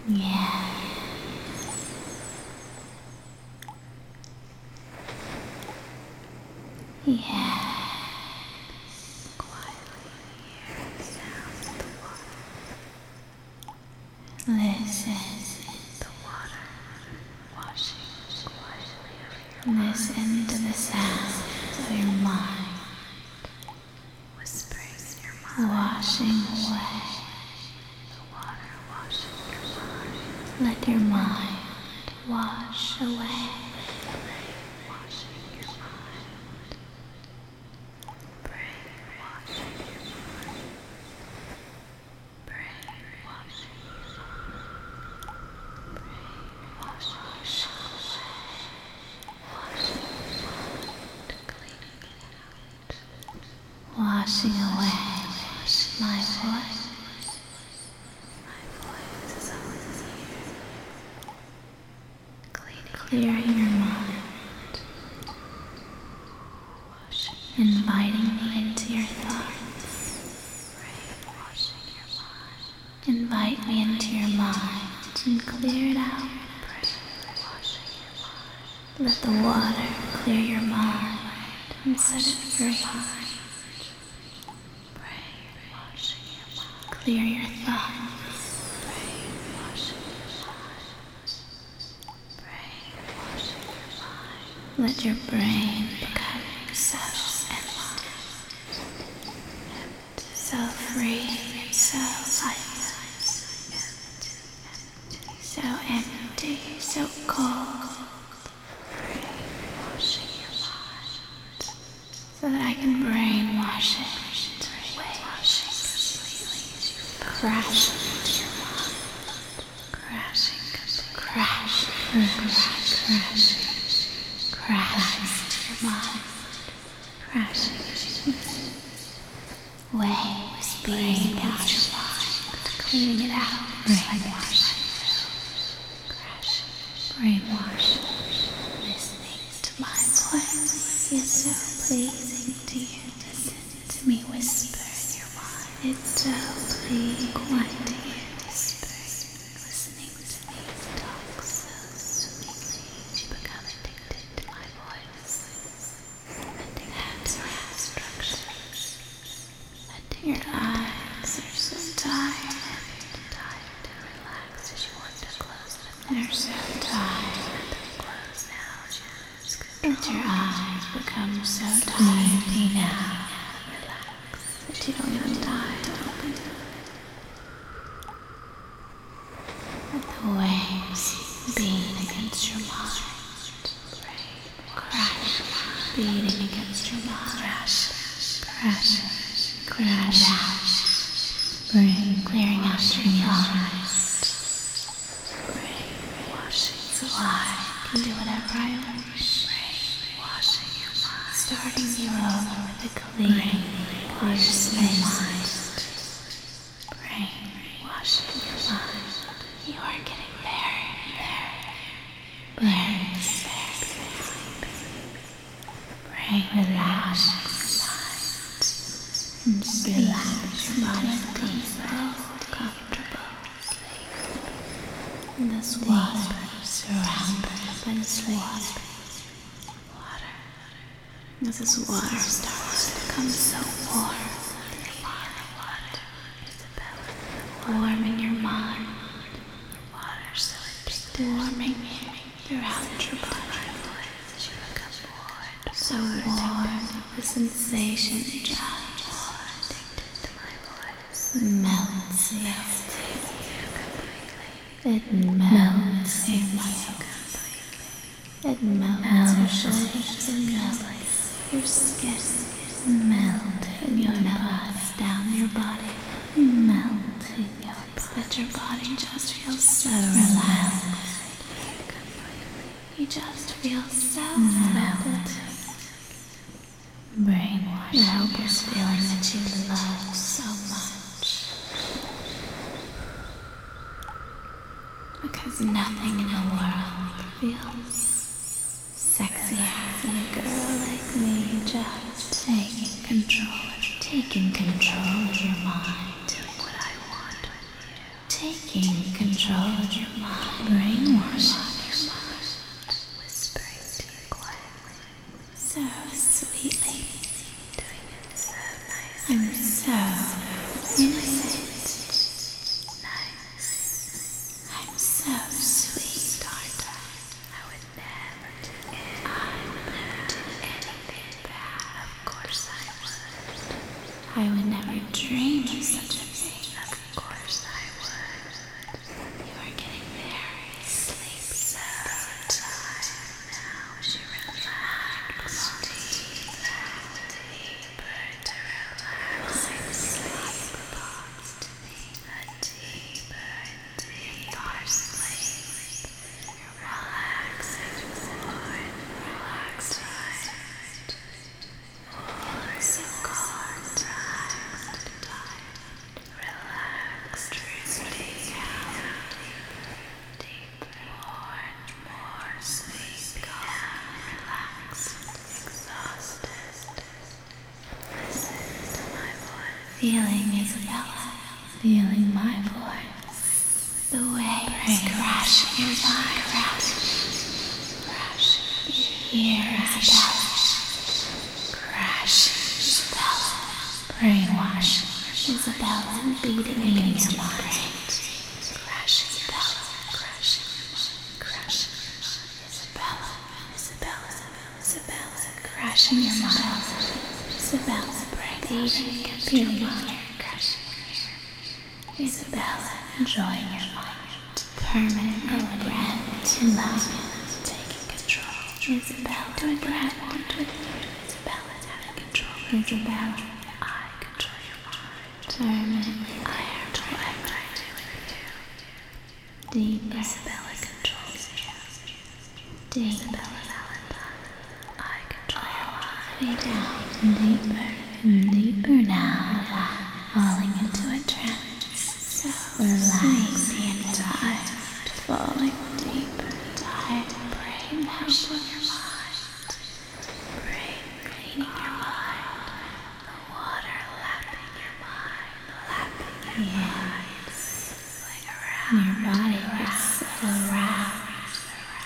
Yeah. Yeah. Quietly hear the sound of the water. Listen. The water washing quietly over your mind. Listen to the sound of your mind. Whispering in your mind. Washing away. The water washing your mind. Let your mind wash away. Washing your mind. Brain washing your mind. Brain washing your mind. Brain washing away. Washing your mind. Cleaning it out. Washing away my voice. My voice is always here. Clearing your mind. Inviting me into your thoughts. Brainwashing your mind. Invite me into your mind and clear it out. Brainwashing your mind. Let the water clear your mind and set it free. Brainwashing your mind. Clear your thoughts. Brainwashing your mind. Brainwashing your mind. Let your brain become so empty, so free, so light, so empty, so cold. Brainwashing your mind, so that I can brainwash it, brainwashing completely, crashing into your mind, crashing, crashing, crashing, crashing into your mind. Crashing waves being washed, cleaning it out, brainwashing, crashing, brainwashing, listening to my voice is so pleasing to you. Listen to me whisper in your mind. It's so pleasing, quiet to you, whispering, listening to me talk so sweetly. You become addicted to my voice. Your eyes are so tired to relax as you want to close them. They're so tired. Let them close now. Let your eyes become so sleepy now. Relax that you don't have time to open them. Let the waves beat against your mind. Crash, beating against your mind. Crash, crash. Crash out. Brain clearing out your mind. Brain washing so I can do whatever I wish. Brain washing your mind. Starting you over with a clean, clear slate. Brain washing your mind. You are getting very sleepy. Brain relax. And relax your body deeper, comfortable. And this water surrounded by this water. As this water starts to become so warm, warming your mind, warming throughout your body. So warm, the sensation just melts in you. It melts in you. It melts your shoulders and melts your skin. Melt in your nerves down your body. Melt in your body. Let your body just feel so relaxed. You just feel so melted. Brainwash. I hope you're feeling that you love so much. Because nothing in the world feels sexier than a girl like me just taking control of your mind. Doing what I want with you. Taking control control of your mind, brainwashing your mind, whispering to you quietly, so sweetly, doing it so nice. I'm so innocent, nice. I'm so sweet, aren't I? I would never do anything bad. Of course I would. I would never dream of such a thing. Of course I would. You are getting very sleepy. So tired now as you relax deeper to relax. Sleep belongs to me. A deeper and deeper sleep. You're relaxing more and relaxed. So calm, tired, relaxed, drifting out, deeper, more and more sleep, calm, relaxed, exhausted. Listen to my voice. Feeling Isabella, feeling my voice. The waves crashing your mind, crashing. Here, Isabella. Crashing, Isabella. Brainwashing, Isabella, beating against your brain. Crashing, Isabella. Crashing, crashing, Isabella. Crashing your mind. Isabella, beating against your mind. Crashing. Isabella, enjoying your mind. Permanent breath to love, taking control. Isabella, doing what I want with you. Isabella, having control. Isabella, I control your mind. Permanently, I am whatever I do with you. Deeper, Isabella controls you. Deeper, Valentine, I control your mind. Way down, deeper and deeper now, falling into a trance. So relaxed and tired, falling deeper, tired, brainwashing your mind, brain cleaning your mind, the water lapping your mind, lapping your mind, going around. Your body gets so aroused.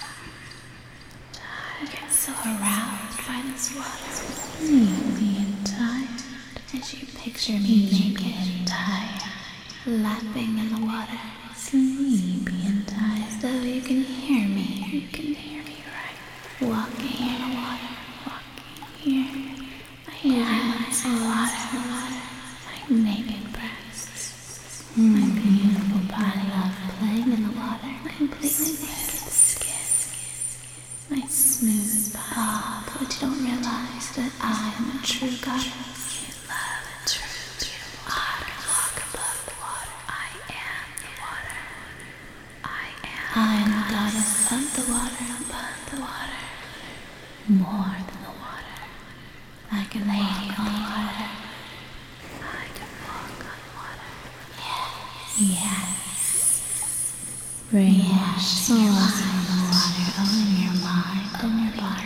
You get so aroused by this water, sleepy and tired, as you picture me naked and tired, lapping in the water, sleepy and tired, as though you can hear me. You can hear me right. Walking in the water, walking here. My hands in water, my naked breasts, my beautiful body love playing in the water, completely naked skin, my smooth body. But you don't realize that I am a true goddess. You love and true. You are. Walk above the water. I am the water. I am the goddess of the water, above the water, more than the water, like a lady on water. I can walk on water. Yes. Brainwash souls in the water, own your mind, own your body.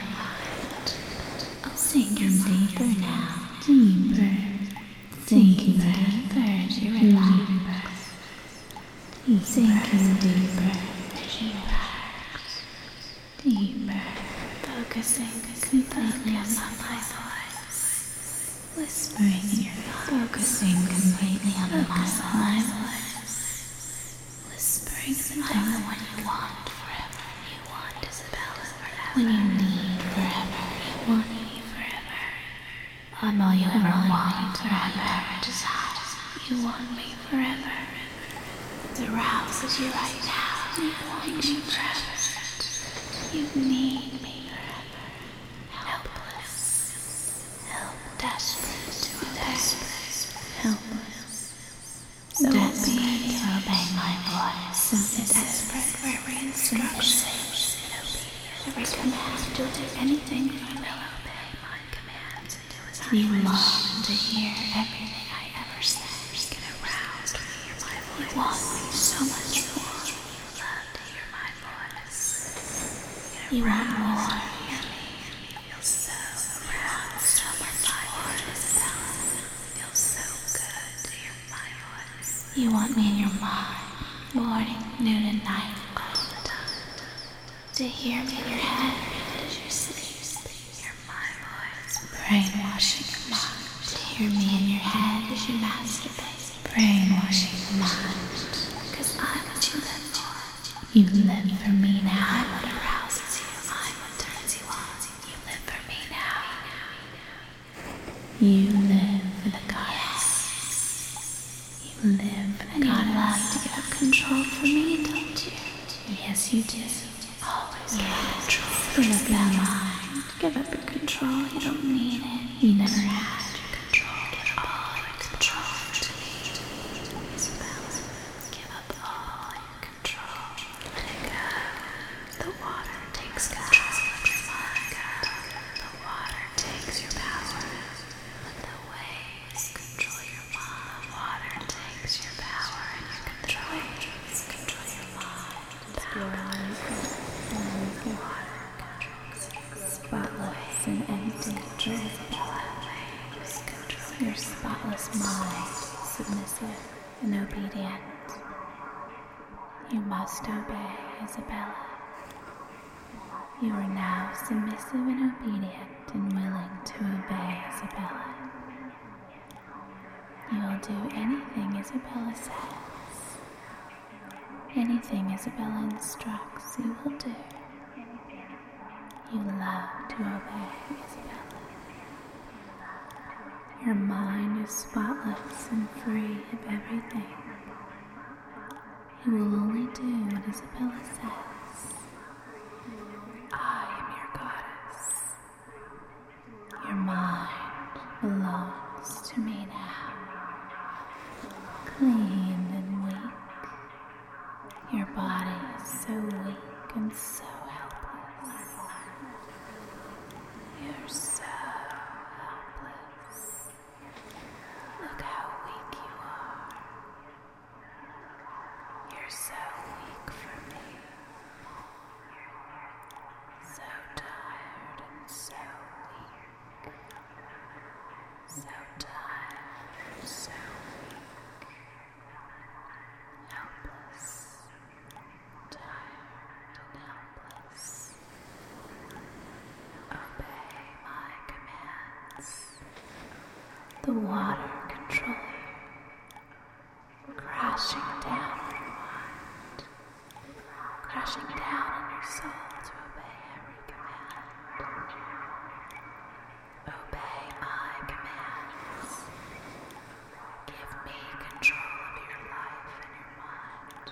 Sinking deeper now, deeper, sinking deeper as you relax. Sinking deeper as you relax. Deeper, focusing completely on my voice. Whispering in your thoughts. Focusing completely on my voice. Whispering I'm the one you want forever. You want Isabella forever. When you need forever. You want me forever. I'm all you ever want forever. Desire. You want me forever. It arouses you right now. You want me forever. You need me forever. Helpless. Desperate to obey. Helpless. So desperate to obey my voice. So desperate for every instruction. Every command. You'll do anything for me. Obey my commands and do as I wish. You long to hear everything I ever say. Get aroused to hear my voice. You want me so much more. You love to hear my voice. You want more. Hear me. Feel so aroused. So much more. Isabella. Feels so good to hear my voice. You want me in your mind. Morning, noon, and night, all the time. To hear me in your head as you sleep. Hear my voice brainwashing your mind. To hear me in your head as you masturbate. Brainwashing your mind. Because I'm what you live for. You live for me now. I'm what arouses you. I'm what turns you on. You live for me now. You live for the goddess. You live for the goddess. You love to give up control for me, don't you? Yes, you do. Always give up control. Give up your mind. Give up your control. You don't need it. You never had your control. Give all your control to me. Isabella, give up all your control. Let it go. The water takes control of your mind. The water takes your power. Let the waves control your mind. The water takes your power and your control. Waves control your mind. Power. Spotless and empty, Isabella. Your spotless mind, submissive and obedient. You must obey, Isabella. You are now submissive and obedient and willing to obey, Isabella. You will do anything Isabella says. Anything Isabella instructs, you will do. You love to obey, Isabella. Your mind is spotless and free of everything. You will only do what Isabella says. I am your goddess. Your mind belongs to me now. Clean and weak. Your body is so weak and so helpless. You're so helpless. Look how weak you are. You're so weak for me. So tired and so weak. So tired and so weak. Helpless. Tired and helpless. Obey my commands. The water control you. Crashing down on your mind. Crashing down on your soul to obey every command. Obey my commands. Give me control of your life and your mind.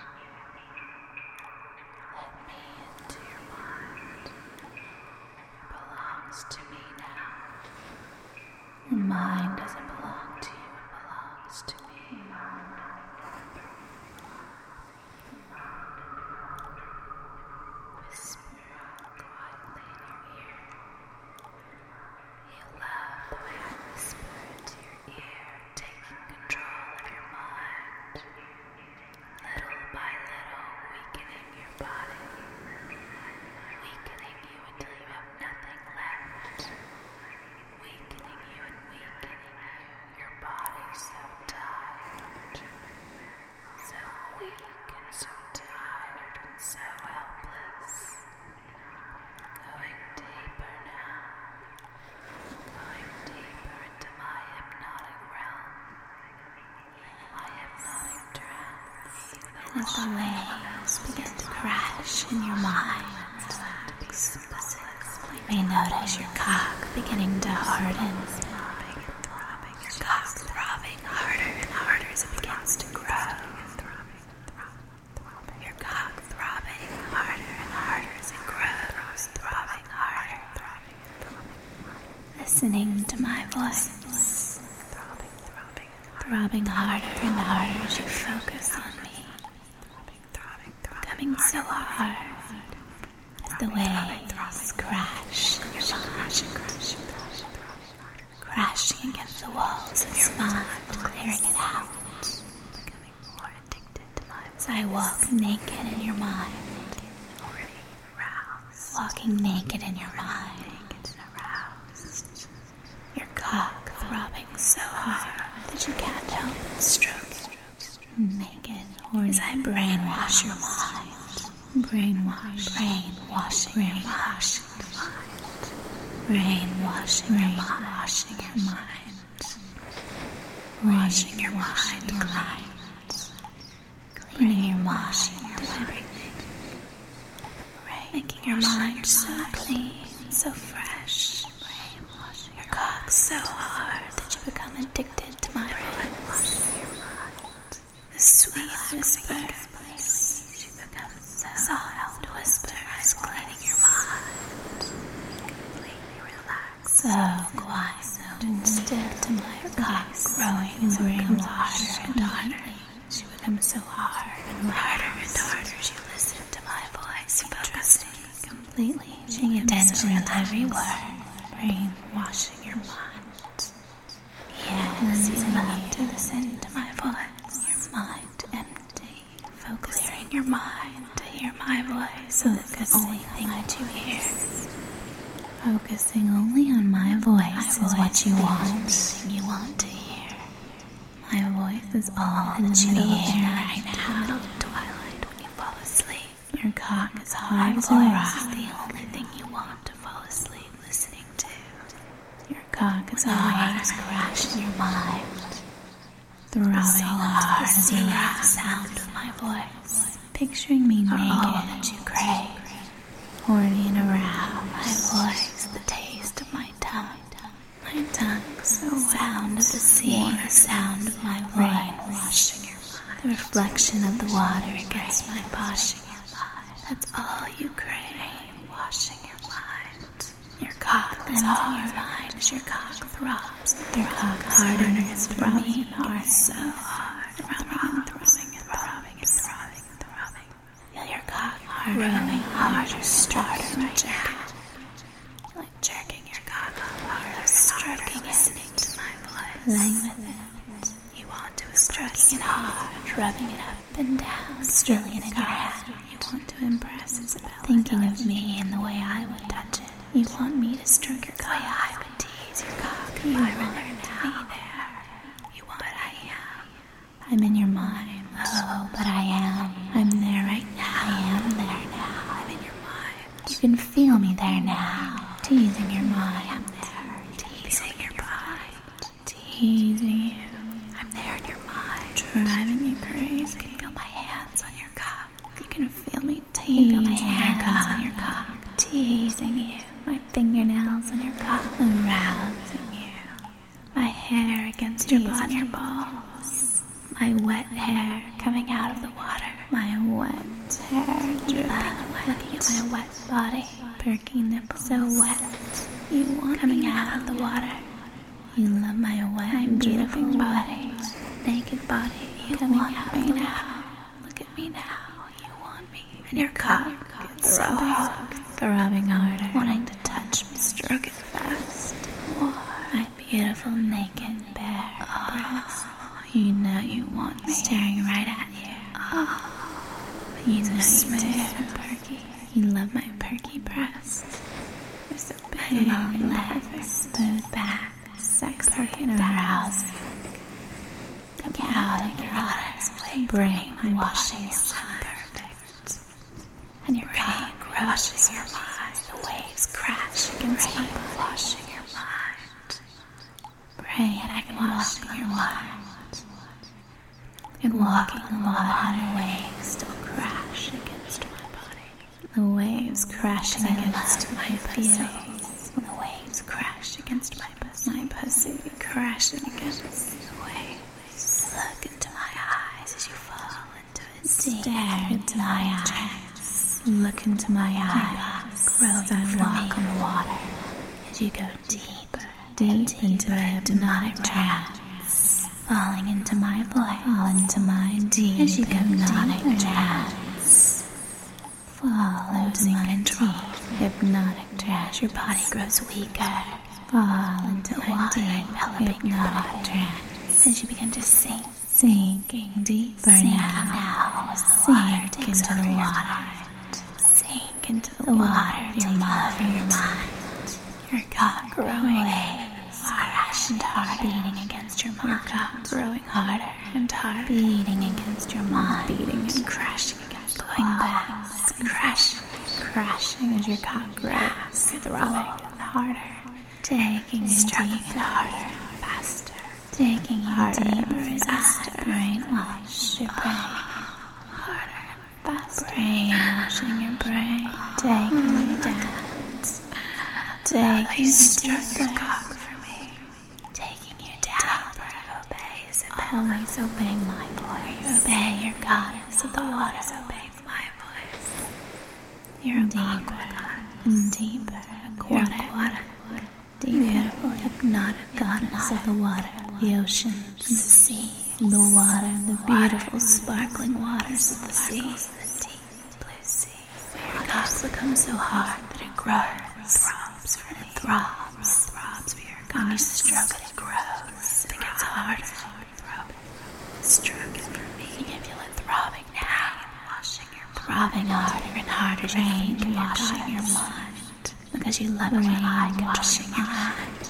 Let me into your mind. It belongs to me now. Your mind doesn't belong to you, it belongs to me. Whisper quietly in your ear. You love the way I whisper into your ear, taking control of your mind. Little by little, weakening your body. Weakening you until you have nothing left. Weakening you and weakening you. Your body so tired. So weak and so tired and so helpless. Going deeper now. Going deeper into my hypnotic realm. My hypnotic trance. As the waves begin to crash in your mind. You may notice your cock beginning to harden. Your cock throbbing harder and harder as it begins to grow. Your cock throbbing harder and harder as it grows, throbbing harder. Listening to my voice. Throbbing harder and harder as you focus on me. Coming so hard as the waves crash in your mind. Crashing against the walls of your mind, clearing it out. As I walk naked in your mind. Walking naked in your mind. Your cock throbbing so hard that you can't help but stroke it. Naked, or as I brainwash your mind. brainwashing your mind, brainwashing your mind, washing your mind cleaning your mind of everything, making your mind so clean, so fresh, your cock so hard that you become addicted to my voice, the sweet whispers, soft whispers cleaning your mind, completely relaxed, so quiet and still to my cock growing and growing harder and harder. She becomes so hard and harder and harder as you listen to my voice, focusing, completely paying attention to every word, brainwashing your mind. Yes, you love to listen to my voice, your mind empty, focusing your mind to hear my voice, so that's the only thing that you hear. Focusing only on my voice is what you want. You want to hear. My voice is all that you hear right now. Middle of twilight when you fall asleep. Your cock is hard as a rock. The only thing you want to fall asleep listening to. Your cock is hard as crash in your mind. Throbbing hard as you hear the sound of my voice. Picturing me naked all that you crave. Horny and around my voice, the taste of my tongue so sound of the sea, the sound of my brain washing your mind, the reflection of the water against my body. That's all you crave, washing your mind. Your cock is hard in your mind as your cock throbs. Your cock harder and it's throbbing hard, so hard, throbbing. Feel your cock growing harder, starting to jerk. Like jerking your cock up harder, stroking it, listening to my voice, laying with it. You want to stroking it hard, rubbing it up and down, stroking it in your hand. You want to impress Isabella, thinking of me and the way I would touch it. You want me to stroke your cock, the way I would tease your cock. You want to be there. You want, but I am. I'm in your mind. Oh, but I am. I'm there right now. I am there now. I'm in your mind. You can feel me there now. Teasing your mind. I'm there. Teasing your mind. Teasing you. I'm there in your mind. Driving you crazy. You can feel my hands on your cock. You can feel me teasing my hands on your cock. Teasing you. My fingernails on your cock. Arousing you. My hair against your body. Your balls. My wet hair coming out of the water. My wet hair dripping, looking at my wet body, perky nipples, so wet. You want coming out of the water. You love my wet, beautiful body, naked body. You coming out me now. Look at me now. You want me, and your cock gets throbbing harder, wanting to touch me, stroke it fast. My beautiful naked bare breast. You know you want me, staring right at you. Oh, you know you do, perky. You love my perky breasts. They're so big, long legs, smooth back, sexy and arousing. Come out of your eyes, brain washing so perfect. And your brain crushes your mind. The waves crash against my body, washing your mind. Brain, I can wash your mind. And walking on the water, waves still crash against my body. The waves crashing against my pussy. The waves crash against my pussy. My pussy crashing against the waves. Look into my eyes as you fall into it. Stare into my eyes. Look into my eyes. Grow as I walk on the water. As you go deeper, deep into a hypnotic trance. Falling into my voice, fall into my deep hypnotic trance. Fall into my deep hypnotic trance. Your body grows weaker. Fall into my deep hypnotic trance. As you begin to sink, sinking deeper now. Sink into the water. Sink into the water of your mind. Your cock growing. Crash and hard, beating against your mind. Your cock growing harder and harder, beating against your mind, beating and crashing against the going back, crashing as your cock grows, throbbing harder, taking you deeper, harder, faster, taking you harder, deeper as I brainwash your brain, harder, faster, brainwashing your brain, taking you down, taking you deeper, taking you down. Always obey my voice. Obey your goddess of the waters. Obey my voice. You're deeper and deeper. Aquatic, beautiful, hypnotic goddess of the water, the ocean, the sea, the water, the beautiful, sparkling waters of the sea, the deep blue sea. Your goddess becomes so hard that it grows, throbs, and it throbs for your goddess. When you stroke it, it grows. It gets harder. Stroke it for me. You can feel it throbbing now. Throbbing harder and harder. Brain washing your mind. Because you love it when I can washing your mind.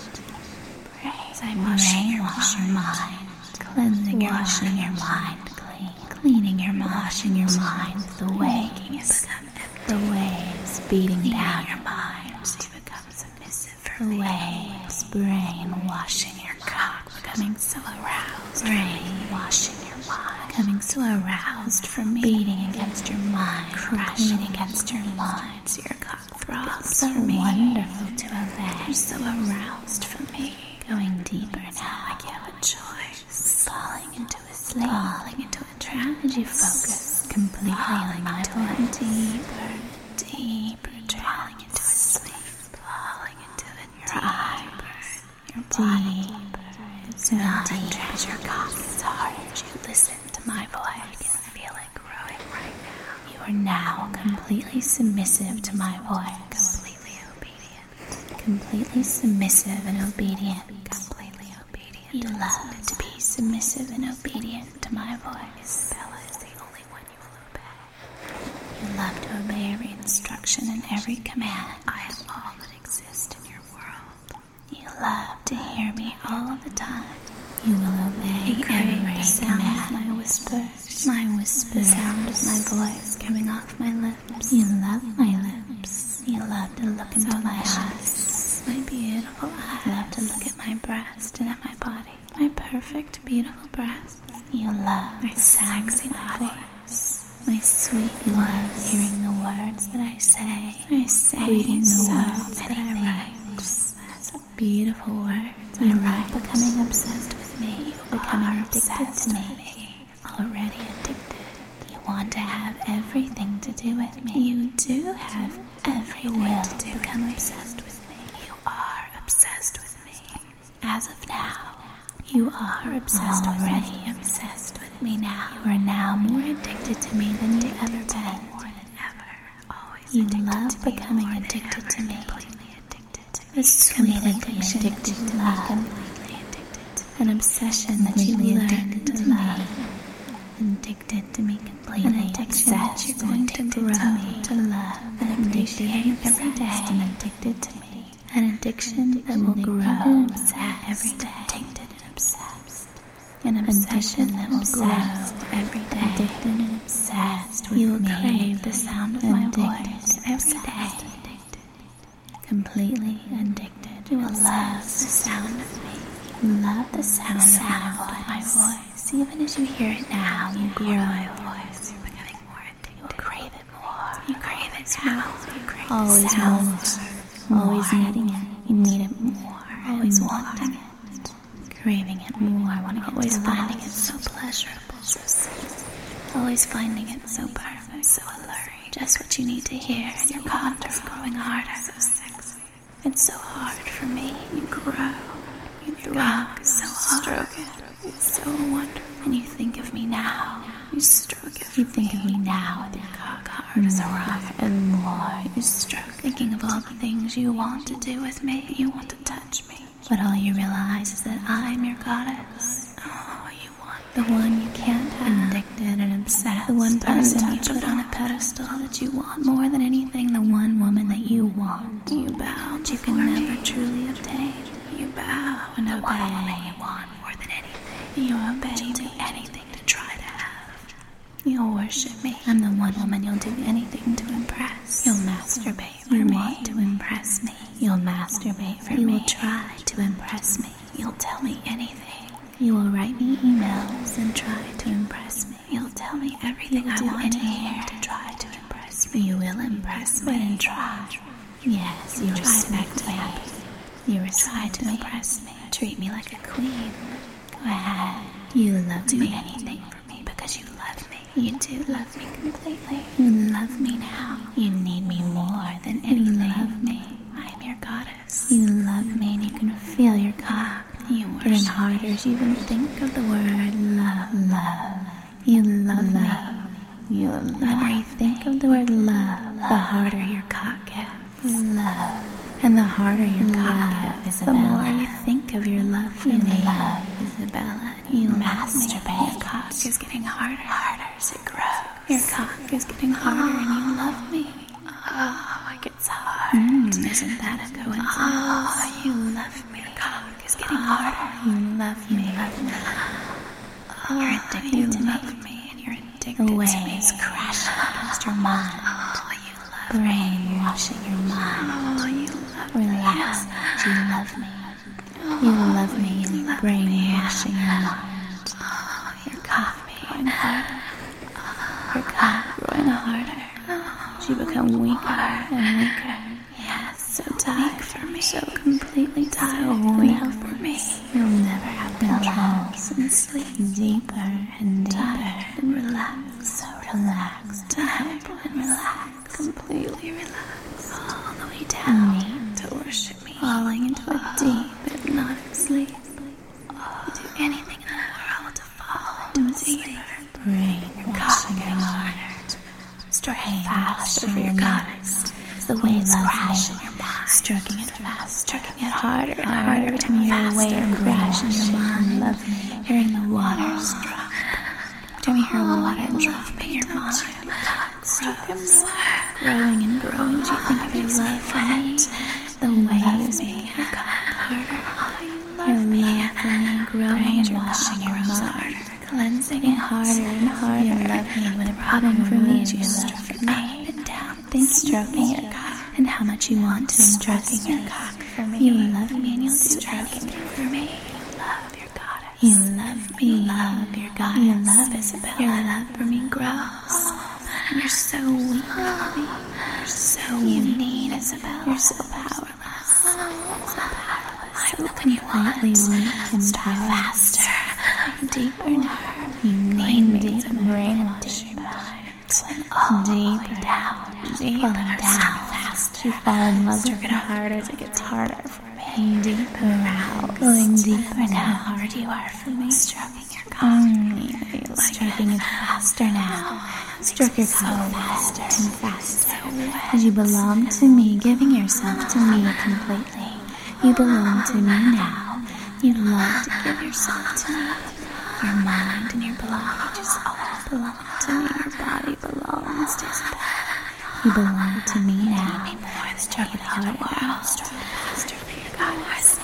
Brainwash your mind. Cleansing your washing your mind clean. Cleaning your mind. Washing your mind. The waves. The waves beating down your mind. So you become submissive for the waves. Brainwashing your cock. Becoming so aroused. Brainwashing your mind. Becoming so aroused from me. Beating against your mind. Crashing against your mind. So your cock throbs so for me. Wonderful to obey. You're so aroused from me. Going deeper now. Like you have a choice. Falling into a sleep. Falling into a trance. As you focus completely on my voice. Deeper. Falling into a sleep. Falling into a deeper. Your body. It's not deep as your cock is hard. You listen to my voice. You can feel it growing right now. You are now completely submissive to my voice. Completely obedient. Completely submissive and obedient. Completely obedient. You love to be submissive and obedient to my voice. Bella is the only one you will obey. You love to obey every instruction and every command. I am all that exists in your world. You love to hear me all of the time. You will obey every sound of my whispers. The sound of my voice coming off my lips. You love my lips. You love to look into my eyes. My beautiful eyes. You love to look at my breast and at my body. My perfect, beautiful breast. You love my sexy voice. My sweet voice. Hearing the words that I say. Reading the words that I write. Beautiful words. You are becoming obsessed with me. Becoming addicted to me. Already addicted. You want to have everything to do with me. You do have every will to become obsessed with me. You are obsessed with me. As of now, you are obsessed with me. Already obsessed with me now. You are now more addicted to me than you've ever been. More than ever. Always you love becoming addicted to me. A sweet addiction to love, an obsession that you learned to love, addicted to me completely, an addiction that you're going to grow to love and appreciate every day, and addicted to me, an addiction that will grow every day, addicted and obsessed, an obsession that will grow every day, addicted and obsessed with me. You will crave the sound of my voice every day. Completely addicted. You will love the sound of me. You love the sound of my voice. Even as you hear it now, you grow my voice. You're becoming more addicted. You will crave it more. You crave it now. You crave always more. Always needing it. You need it more. Always wanting it. Craving it more. Always finding it so pleasurable. So sexy. Always finding it so perfect. So alluring. Just what you need to hear. And your contours growing harder. So sexy. It's so hard for me. You grow. You throb so hard. Stroke it. It's so wonderful. And you think of me now. You stroke it. You think of me now with your cock hard as a rock. And more. You stroke. Thinking of all the things you want to do with me. You want to touch me. But all you realize is that I'm your goddess. Oh, you want the one you can't have. Addicted and obsessed. The one person you put on a pedestal that you want more than anything. The one woman that you want. You bow. You can never truly obtain. You bow and obey. The one woman you want more than anything. You obey. You'll do anything to try to have. You'll worship me. I'm the one woman you'll do anything to impress. You'll masturbate for me. You want to impress me. You'll masturbate for me. You will try to impress me. You'll tell me anything. You will write me emails and try to impress me. You'll tell me everything I want to hear to try to impress me. You will impress me and try. Yes, you respect me. You try to impress me. Treat me like a queen. Go ahead. You love me. Do anything for me because you love me. You do love me completely. You love me now. You need me more than anything. You love me. I'm your goddess. You love me and you can feel your cock. You worship getting harder as you even think of the word love. Love. You love me. You love. The more you think of the word love, the harder your cock gets. Love. And the harder your cock gets, the more you think of your love for me. Love, Isabella. You masturbate. Your cock is getting harder as it grows. Your cock is getting harder and you love me. Oh, it gets hard. Isn't that a coincidence? Oh, you love me. Your cock is getting harder. You love me. You're addicted to me. And you're addicted to me. Waves crashing against your mind. Oh, you love brainwashing your mind. Oh, you love me. Relax. You love me. You love me and brainwashing your mind. Oh, your cock growing harder. Your cock growing harder. You become weaker and weaker. Yes, so tired for me. So completely tired. So weak for me. You'll never have control and sleep deeper and deeper and relax. So relaxed and help and relax. Completely relax. All the way down to worship me. Falling into a deep hypnotic sleep. You do anything in the world to fall into a deeper brainwashing your mind. Stroking faster for your goddess. The waves crash in your mind. Stroking it fast, stroking it harder and harder. Every time you hear a wave crash in your mind. Love me. Hearing the waters drop. Every time you hear water drop in your mind. Growing and growing as you think of your love for me. The waves make your cock harder. Your love for me growing and washing your mind. Cleansing it harder and harder. You love me when a problem for me is you love for me. Up and down. Think stroking your cock and how much you want to impress your cock for me. You love me and you'll do anything for me. You love your goddess. You love me. Love your goddess. You love Isabella. Your love for me grows. And you're so weak for me. You're so weak, Isabella. You're so powerless. So powerless. So when you lightly weak and start faster. Deeper now. You need me to brainwash your mind. Deeper down. Deeper down. Fast. You fall in love with it harder as it gets harder for me. Deeper around. Going deeper now. How hard you are for me. Stroking your cock. Stroking it faster now. Stroke your cock faster and faster. As you belong to me, giving yourself to me completely. You belong to me now. You love to give yourself to me. Your mind and your belongings all belong to me. Your body belongs to me. You belong to me now. Stroke it harder now. Stroke it faster for your goddess.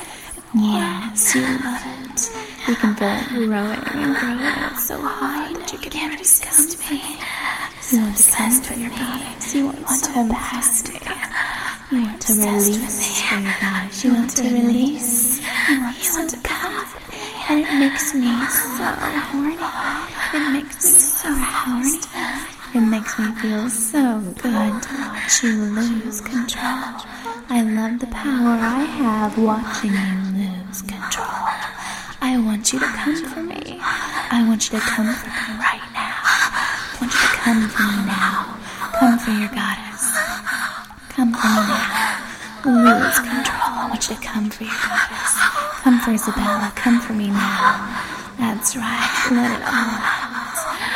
Yes, you love it. You can feel it growing and growing. It's so high that you can never come to me. You want to come for your goddess. You want to impress me. You want to release for your goddess. You want to release. You want to come. And it makes me so horny. It makes me so horny. It makes me feel so good to watch you lose control. I love the power I have watching you lose control. I want you to come for me. I want you to come for me right now. I want you to come for me now. Come for your goddess. Come for me now. Lose control. I want you to come for your goddess. Come for Isabella. Come for me now. That's right. Let it all out.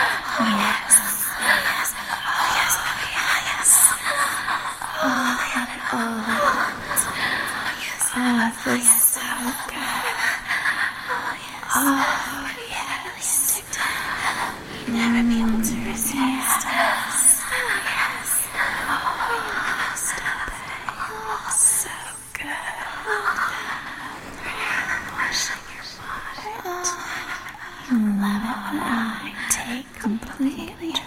Yes. Yes. Oh, yes. Yes. Oh, let it all out. Oh, it feels so good. Oh, yes. You'll never be able to resist us. Yes. Oh, you stop it. Oh, so good. Washing your mind. You love it when I take complete control.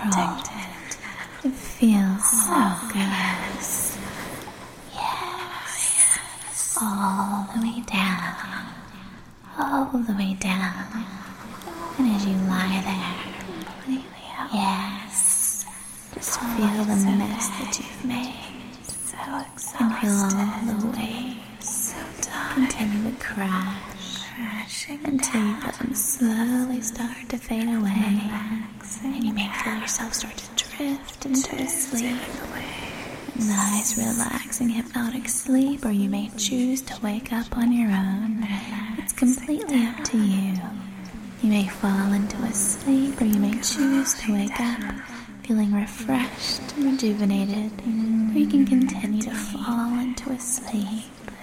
Focus. Yes. All the way down. All the way down. And as you lie there, yes, just feel the mess that you've made. So exhausted. And feel all the waves continue to crash until you feel them slowly start to fade away. And you may feel yourself start to drift into a sleep. Nice, relaxing, hypnotic sleep, or you may choose to wake up on your own. It's completely up to you. You may fall into a sleep, or you may choose to wake up feeling refreshed and rejuvenated, or you can continue to fall into a sleep.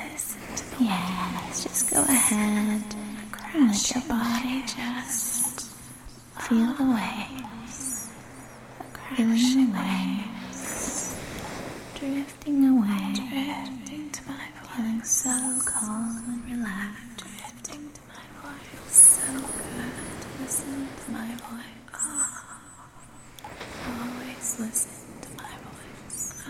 Yes, just go ahead and let your body just feel the waves, feeling the waves, drifting away, drifting to my voice, feeling so calm and relaxed, drifting to my voice. So good to listen to my voice. Always listen to my voice.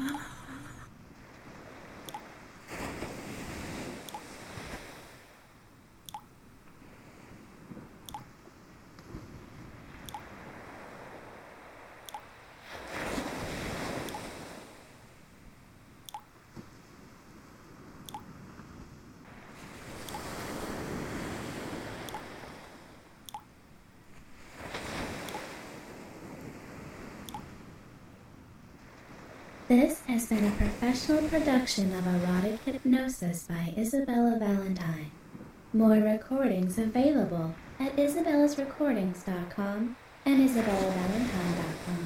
This has been a professional production of Erotic Hypnosis by Isabella Valentine. More recordings available at isabellasrecordings.com and isabellavalentine.com.